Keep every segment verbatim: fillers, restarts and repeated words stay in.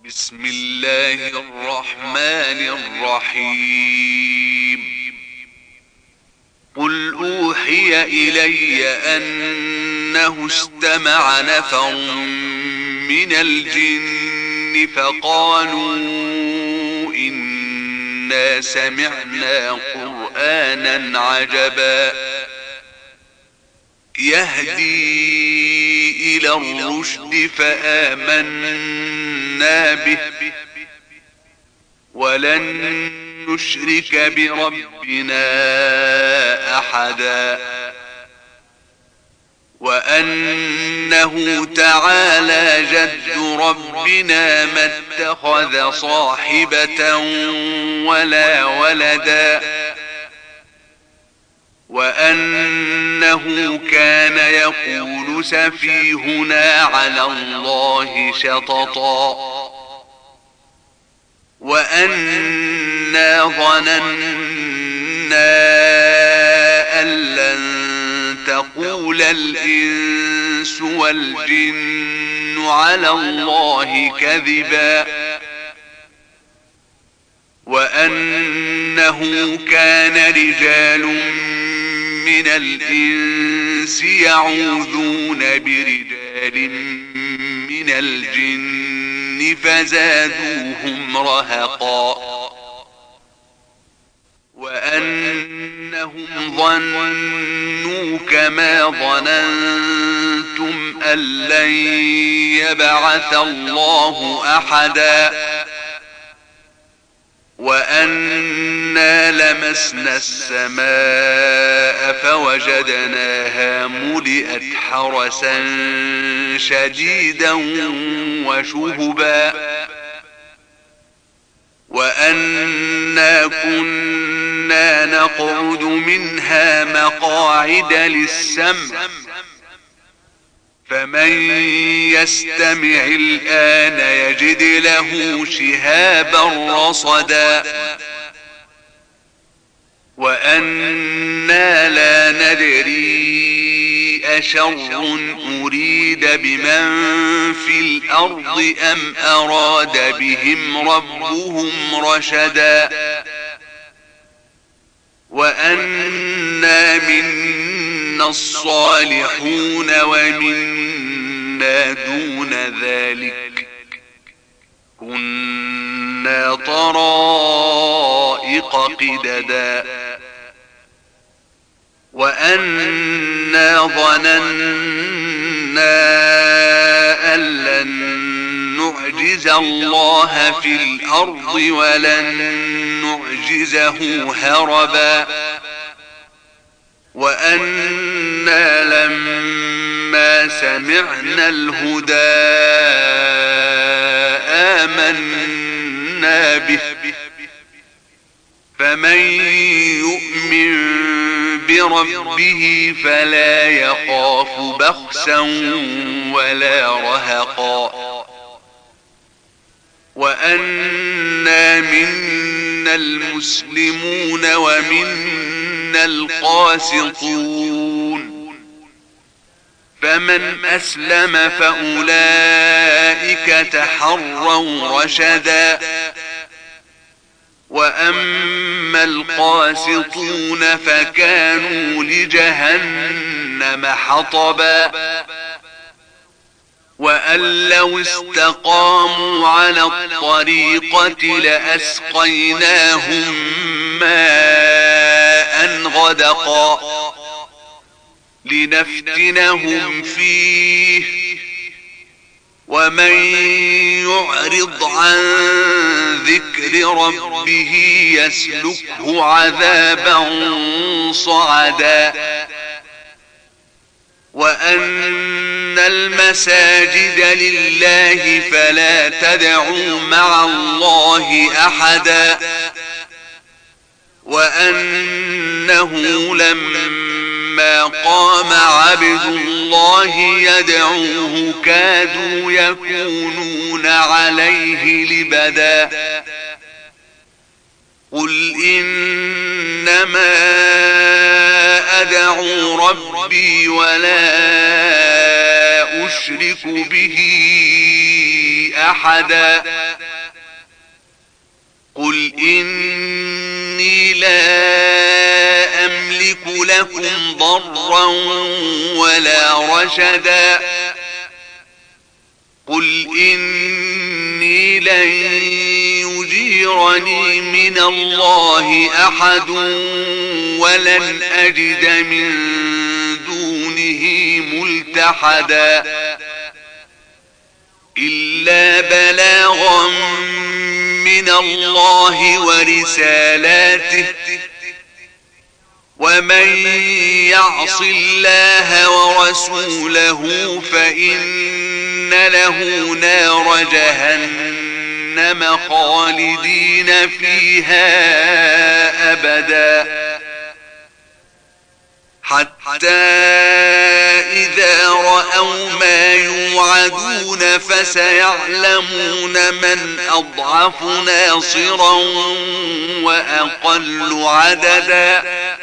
بسم الله الرحمن الرحيم قل أوحي إلي أنه استمع نفر من الجن فقالوا إنا سمعنا قرآنا عجبا يهدي إلى الرشد فآمنا به ولن نشرك بربنا أحدا وأنه تعالى جد ربنا ما اتخذ صاحبة ولا ولدا وأنه كان يقول سفيهنا على الله شططا وأنا ظننا أن لن تقول الإنس والجن على الله كذبا وأنه كان رجال من الإنس يعوذون برجال من الجن فزادوهم رهقا وأنهم ظنوا كما ظننتم أن لن يبعث الله أحدا وأنا لمسنا السماء فوجدناها ملئت حرسا شديدا وشهبا وأنا كنا نقعد منها مقاعد للسمع فمن يستمع الآن يجد له شهابا رصدا وأنا لا ندري أشر أريد بمن في الأرض أم أراد بهم ربهم رشدا وأنا منا الصالحون ومنا دون ذلك كنا طرائق قددا وأنا ظننا أن لن نعجز الله في الأرض ولن نعجزه هربا وأنا لما سمعنا الهدى آمنا به فمن يؤمن بربه فلا يخاف بخسا ولا رهقا وأنا منا المسلمون ومنا القاسطون فمن أسلم فأولئك تحروا رشدا وأما القاسطون فكانوا لجهنم حطبا وأن لو استقاموا على الطريقة لأسقيناهم ماء غدقا لنفتنهم فيه ومن يعرض عن ذكر ربه يسلكه عذابا صعدا وأن المساجد لله فلا تدعوا مع الله أحدا وأنه لما قام عبد الله يدعوه كادوا يكونون عليه لبدا قل إنما أدعو ربي ولا أشرك به أحدا قل إني لا أملك لكم ضرا ولا رشدا قل إني لن يجيرني من الله أحد ولن أجد من دونه ملتحدا إلا بلاغا من الله ورسالاته ومن يعص الله ورسوله فإن له نار جهنم خالدين فيها أبدا حتى إذا رأوا ما يوعدون فسيعلمون من أضعف ناصرا وأقل عددا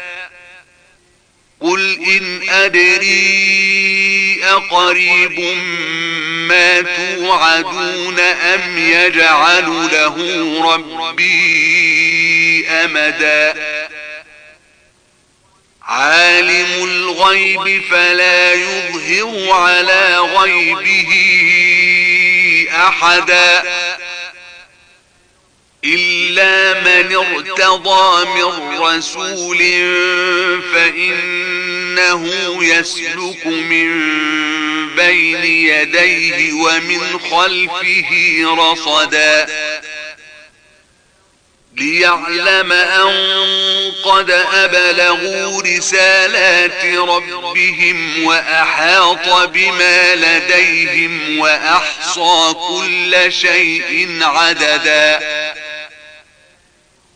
قل إن أدري أقريب ما توعدون أم يجعل له ربي أمدا عالم الغيب فلا يظهر على غيبه أحدا إلا من ارتضى من رسول فإنه يسلك من بين يديه ومن خلفه رصدا ليعلم أن قد أبلغوا رسالات ربهم وأحاط بما لديهم وأحصى كل شيء عددا